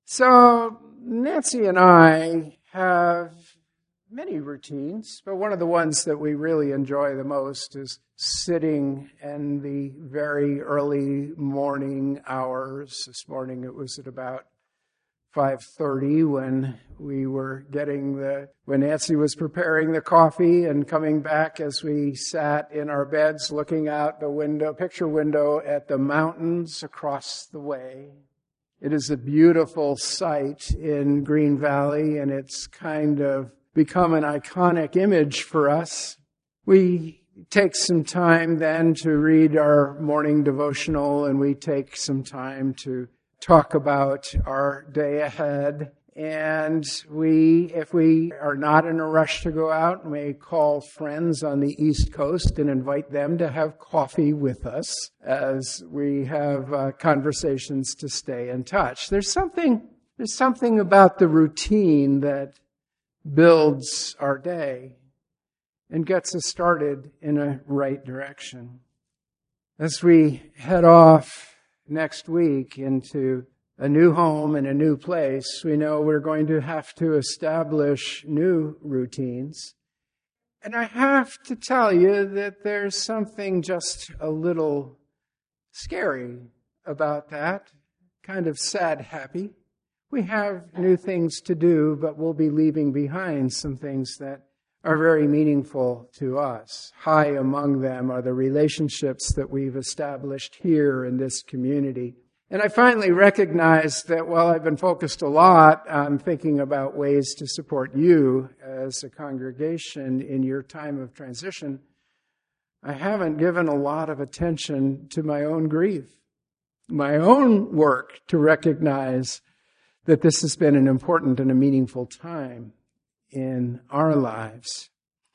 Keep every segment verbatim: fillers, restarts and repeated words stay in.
So Nancy and I have many routines, but one of the ones that we really enjoy the most is sitting in the very early morning hours. This morning it was at about five thirty when we were getting the, when Nancy was preparing the coffee and coming back as we sat in our beds looking out the window, picture window at the mountains across the way. It is a beautiful sight in Green Valley, and it's kind of become an iconic image for us. We take some time then to read our morning devotional, and we take some time to talk about our day ahead. And we, if we are not in a rush to go out, may call friends on the East Coast and invite them to have coffee with us as we have uh, conversations to stay in touch. There's something, there's something about the routine that builds our day and gets us started in a right direction. As we head off next week into a new home and a new place, we know we're going to have to establish new routines. And I have to tell you that there's something just a little scary about that, kind of sad happy. We have new things to do, but we'll be leaving behind some things that are very meaningful to us. High among them are the relationships that we've established here in this community. And I finally recognized that while I've been focused a lot on thinking about ways to support you as a congregation in your time of transition, I haven't given a lot of attention to my own grief, my own work to recognize that this has been an important and a meaningful time in our lives.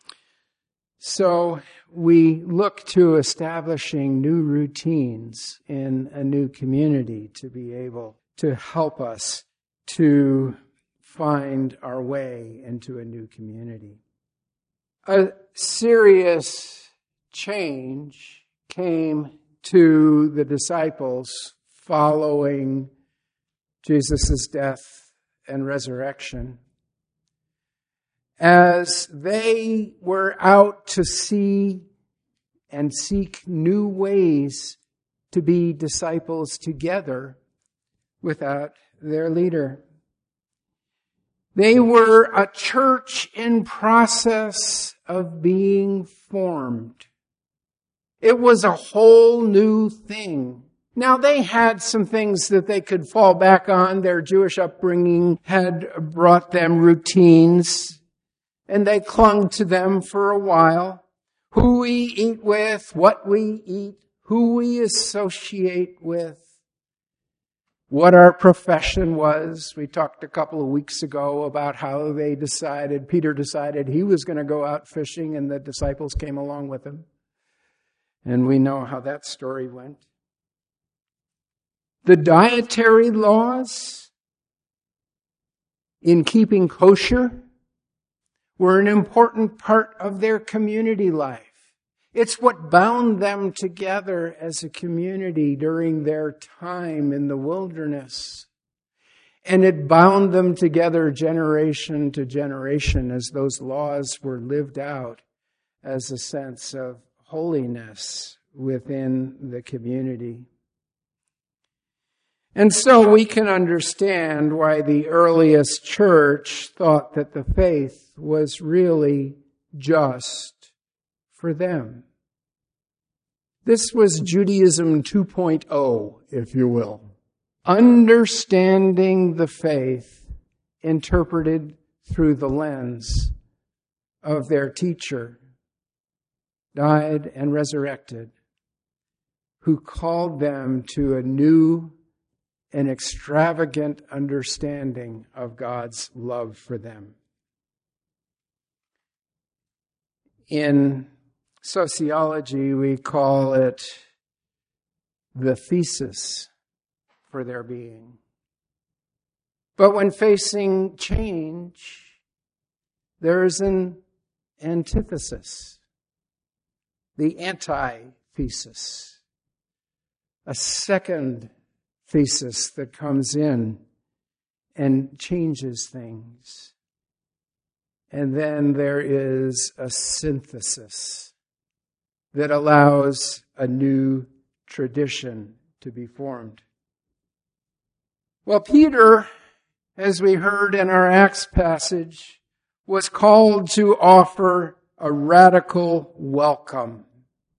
So we look to establishing new routines in a new community to be able to help us to find our way into a new community. A serious change came to the disciples following Jesus' death and resurrection, as they were out to see and seek new ways to be disciples together without their leader. They were a church in process of being formed. It was a whole new thing. Now, they had some things that they could fall back on. Their Jewish upbringing had brought them routines, and they clung to them for a while. Who we eat with, what we eat, who we associate with, what our profession was. We talked a couple of weeks ago about how they decided, Peter decided he was going to go out fishing, and the disciples came along with him. And we know how that story went. The dietary laws in keeping kosher were an important part of their community life. It's what bound them together as a community during their time in the wilderness. And it bound them together generation to generation as those laws were lived out as a sense of holiness within the community. And so we can understand why the earliest church thought that the faith was really just for them. This was Judaism two point oh, if you will. Understanding the faith interpreted through the lens of their teacher, died and resurrected, who called them to a new an extravagant understanding of God's love for them. In sociology, we call it the thesis for their being. But when facing change, there is an antithesis, the antithesis, a second thesis that comes in and changes things. And then there is a synthesis that allows a new tradition to be formed. Well, Peter, as we heard in our Acts passage, was called to offer a radical welcome.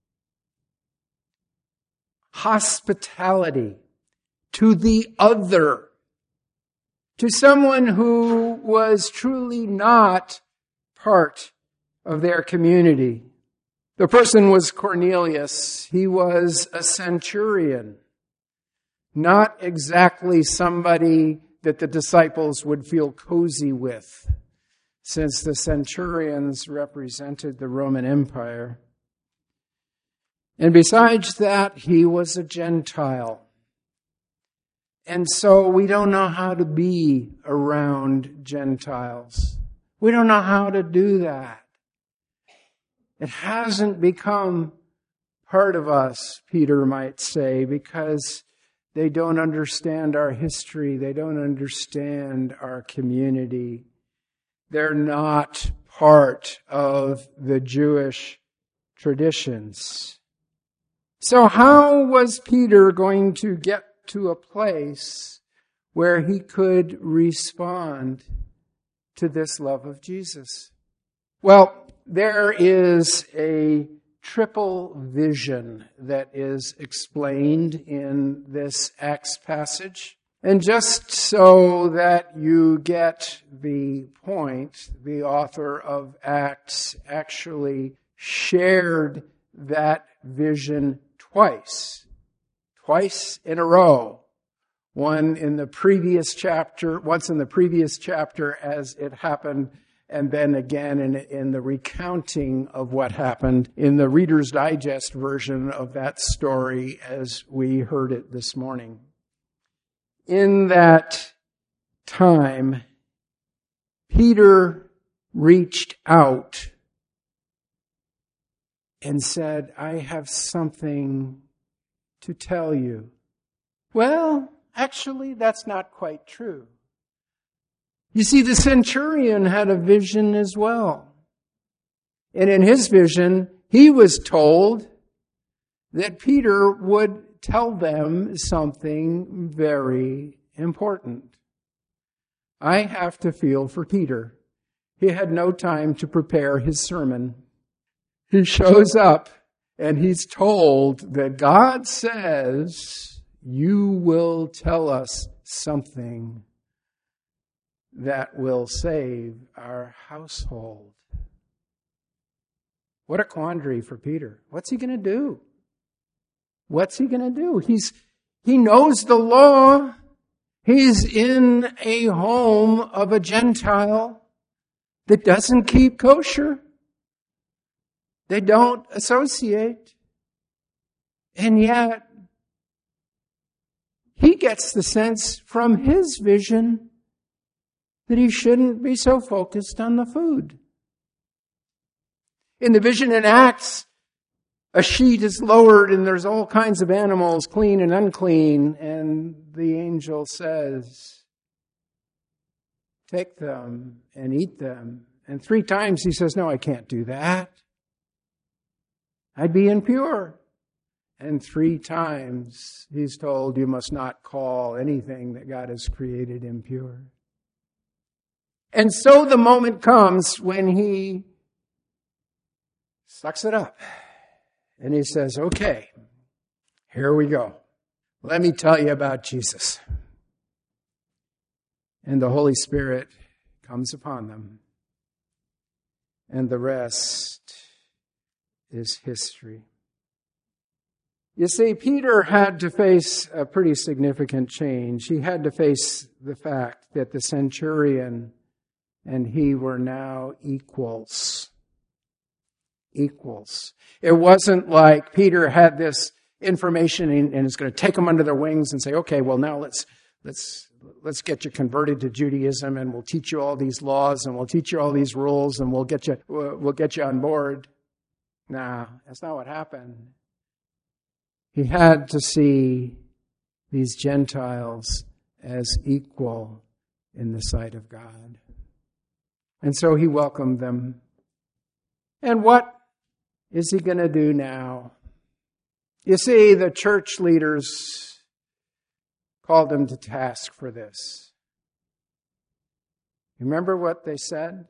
Hospitality to the other, to someone who was truly not part of their community. The person was Cornelius. He was a centurion, not exactly somebody that the disciples would feel cozy with, since the centurions represented the Roman Empire. And besides that, he was a Gentile. And so we don't know how to be around Gentiles. We don't know how to do that. It hasn't become part of us, Peter might say, because they don't understand our history. They don't understand our community. They're not part of the Jewish traditions. So how was Peter going to get to a place where he could respond to this love of Jesus? Well, there is a triple vision that is explained in this Acts passage. And just so that you get the point, the author of Acts actually shared that vision twice. Twice in a row. One in the previous chapter, once in the previous chapter as it happened, and then again in, in the recounting of what happened in the Reader's Digest version of that story as we heard it this morning. In that time, Peter reached out and said, I have something to tell you. Well, actually, that's not quite true. You see, the centurion had a vision as well. And in his vision, he was told that Peter would tell them something very important. I have to feel for Peter. He had no time to prepare his sermon. He shows up and he's told that God says, you will tell us something that will save our household. What a quandary for Peter. What's he going to do? What's he going to do? He's, he knows the law. He's in a home of a Gentile that doesn't keep kosher. They don't associate. And yet, he gets the sense from his vision that he shouldn't be so focused on the food. In the vision in Acts, a sheet is lowered and there's all kinds of animals, clean and unclean, and the angel says, take them and eat them. And three times he says, no, I can't do that. I'd be impure. And three times he's told, you must not call anything that God has created impure. And so the moment comes when he sucks it up. And he says, okay, here we go. Let me tell you about Jesus. And the Holy Spirit comes upon them. And the rest is history. You see, Peter had to face a pretty significant change. He had to face the fact that the centurion and he were now equals. Equals. It wasn't like Peter had this information and, and is going to take them under their wings and say, okay, well now let's let's let's get you converted to Judaism and we'll teach you all these laws and we'll teach you all these rules and we'll get you we'll get you on board. Nah, that's not what happened. He had to see these Gentiles as equal in the sight of God. And so he welcomed them. And what is he going to do now? You see, the church leaders called him to task for this. Remember what they said?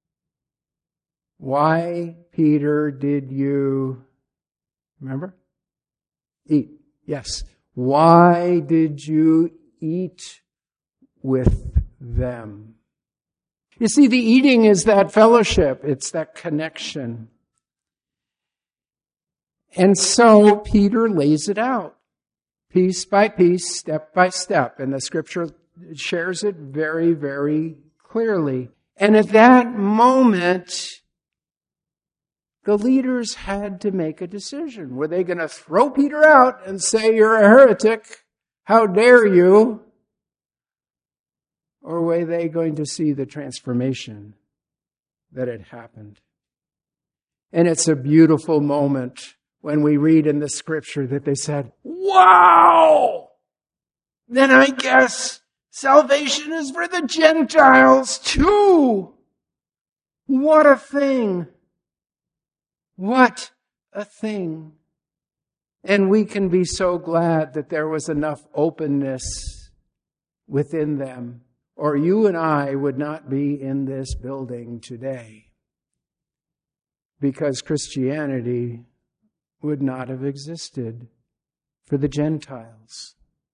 Why, Peter, did you, remember? Eat. Yes. Why did you eat with them? You see, the eating is that fellowship. It's that connection. And so Peter lays it out, piece by piece, step by step. And the scripture shares it very, very clearly. And at that moment, the leaders had to make a decision. Were they going to throw Peter out and say, you're a heretic? How dare you? Or were they going to see the transformation that had happened? And it's a beautiful moment when we read in the scripture that they said, wow! Then I guess salvation is for the Gentiles too. What a thing. What a thing. And we can be so glad that there was enough openness within them, or you and I would not be in this building today, because Christianity would not have existed for the Gentiles.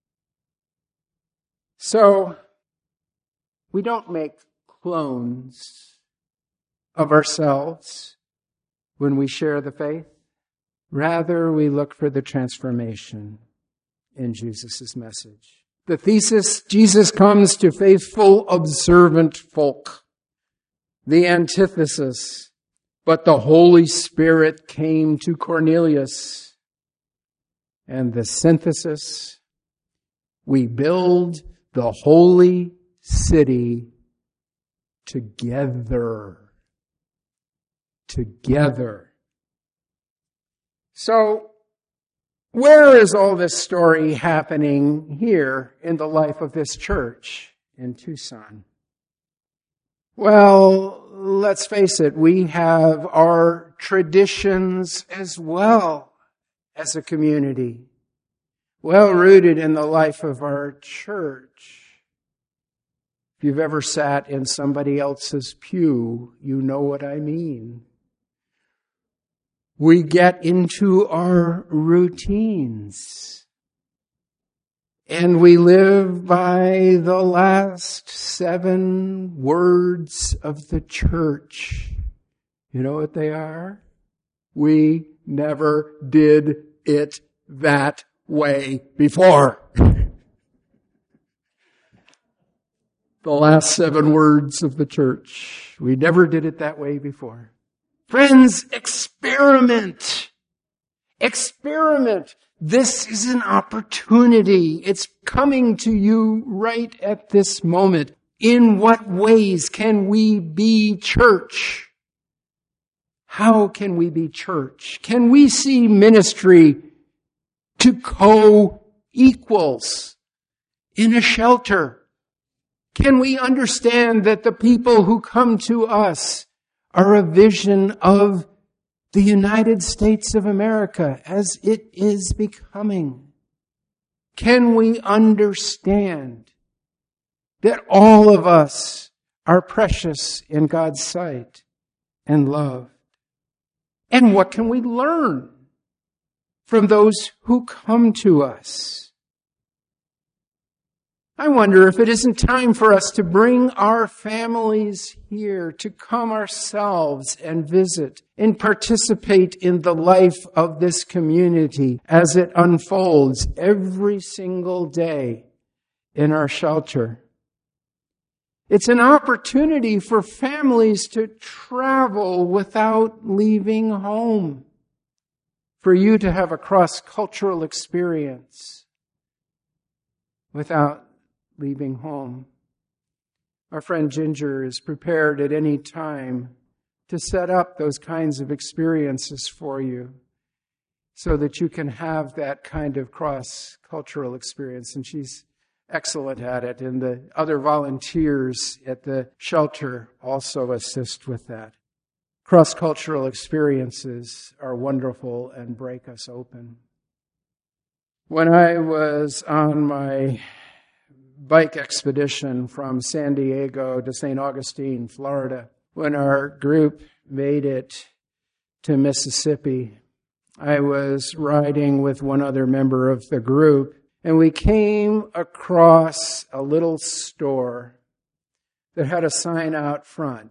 So, we don't make clones of ourselves when we share the faith. Rather, we look for the transformation in Jesus' message. The thesis, Jesus comes to faithful, observant folk. The antithesis, but the Holy Spirit came to Cornelius. And the synthesis, we build the holy city together. Together. So, where is all this story happening here in the life of this church in Tucson? Well, let's face it, we have our traditions as well as a community, well rooted in the life of our church. If you've ever sat in somebody else's pew, you know what I mean. We get into our routines. And we live by the last seven words of the church. You know what they are? We never did it that way before. The last seven words of the church. We never did it that way before. Friends, experiment. Experiment. This is an opportunity. It's coming to you right at this moment. In what ways can we be church? How can we be church? Can we see ministry to co-equals in a shelter? Can we understand that the people who come to us are a vision of the United States of America as it is becoming? Can we understand that all of us are precious in God's sight and loved? And what can we learn from those who come to us? I wonder if it isn't time for us to bring our families here, to come ourselves and visit and participate in the life of this community as it unfolds every single day in our shelter. It's an opportunity for families to travel without leaving home, for you to have a cross-cultural experience without leaving home. Our friend Ginger is prepared at any time to set up those kinds of experiences for you so that you can have that kind of cross-cultural experience. And she's excellent at it, and the other volunteers at the shelter also assist with that. Cross-cultural experiences are wonderful and break us open. When I was on my bike expedition from San Diego to Saint Augustine, Florida, when our group made it to Mississippi, I was riding with one other member of the group, and we came across a little store that had a sign out front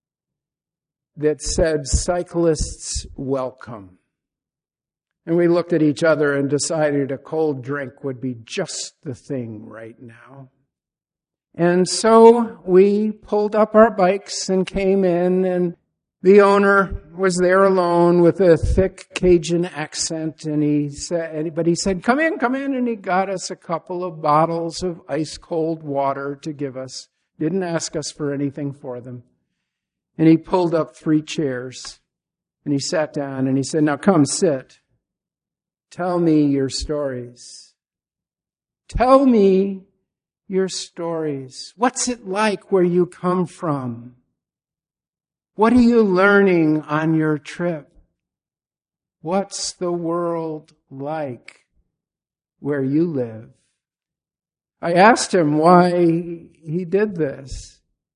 that said, "Cyclists Welcome." And we looked at each other and decided a cold drink would be just the thing right now. And so we pulled up our bikes and came in, and the owner was there alone with a thick Cajun accent, and he said, but he said, "Come in, come in," and he got us a couple of bottles of ice cold water to give us. Didn't ask us for anything for them. And he pulled up three chairs, and he sat down, and he said, "Now come sit. Tell me your stories. Tell me your stories. What's it like where you come from? What are you learning on your trip? What's the world like where you live?" I asked him why he did this.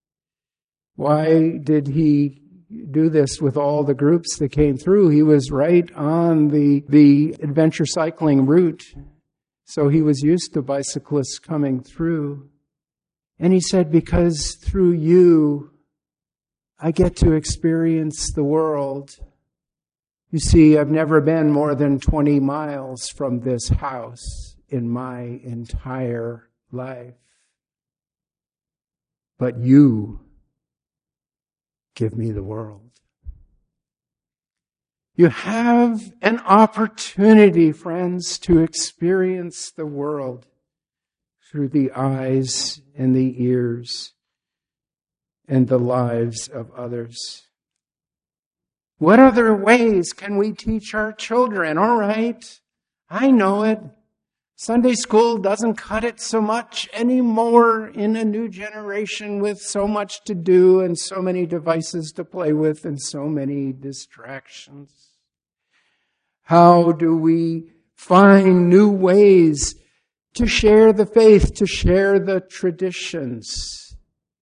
Why did he do this with all the groups that came through? He was right on the, the adventure cycling route, so he was used to bicyclists coming through. And he said, "Because through you, I get to experience the world. You see, I've never been more than twenty miles from this house in my entire life. But you give me the world." You have an opportunity, friends, to experience the world through the eyes and the ears and the lives of others. What other ways can we teach our children? All right, I know it. Sunday school doesn't cut it so much anymore in a new generation with so much to do and so many devices to play with and so many distractions. How do we find new ways to share the faith, to share the traditions?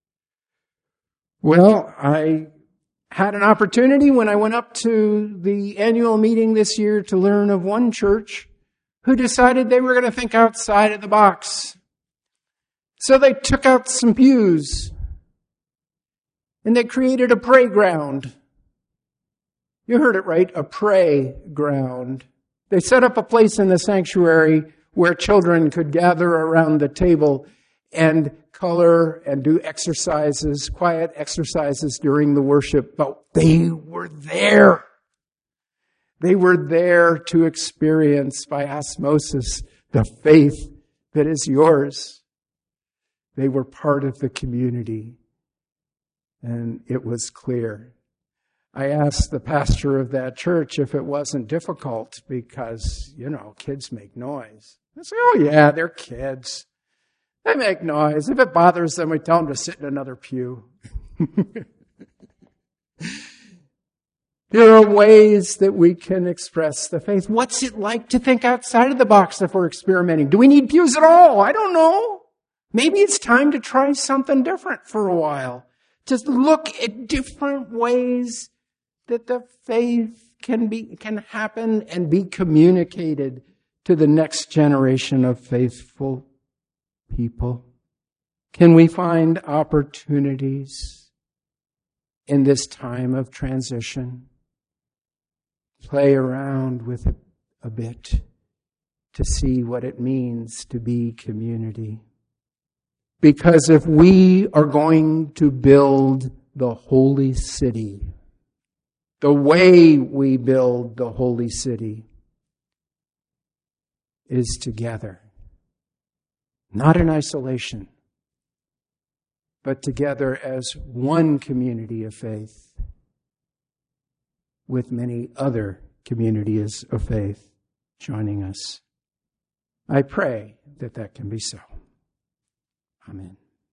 Well, I had an opportunity when I went up to the annual meeting this year to learn of one church who decided they were going to think outside of the box. So they took out some pews and they created a pray ground. You heard it right, a pray ground. They set up a place in the sanctuary where children could gather around the table and color and do exercises, quiet exercises during the worship, but they were there. They were there to experience by osmosis the faith that is yours. They were part of the community, and it was clear. I asked the pastor of that church if it wasn't difficult because, you know, kids make noise. I say, "Oh yeah, they're kids. They make noise. If it bothers them, we tell them to sit in another pew." There are ways that we can express the faith. What's it like to think outside of the box if we're experimenting? Do we need pews at all? I don't know. Maybe it's time to try something different for a while. Just look at different ways that the faith can be, can happen and be communicated to the next generation of faithful people. Can we find opportunities in this time of transition? Play around with it a bit to see what it means to be community. Because if we are going to build the holy city, the way we build the holy city is together. Not in isolation, but together as one community of faith with many other communities of faith joining us. I pray that that can be so. Amen.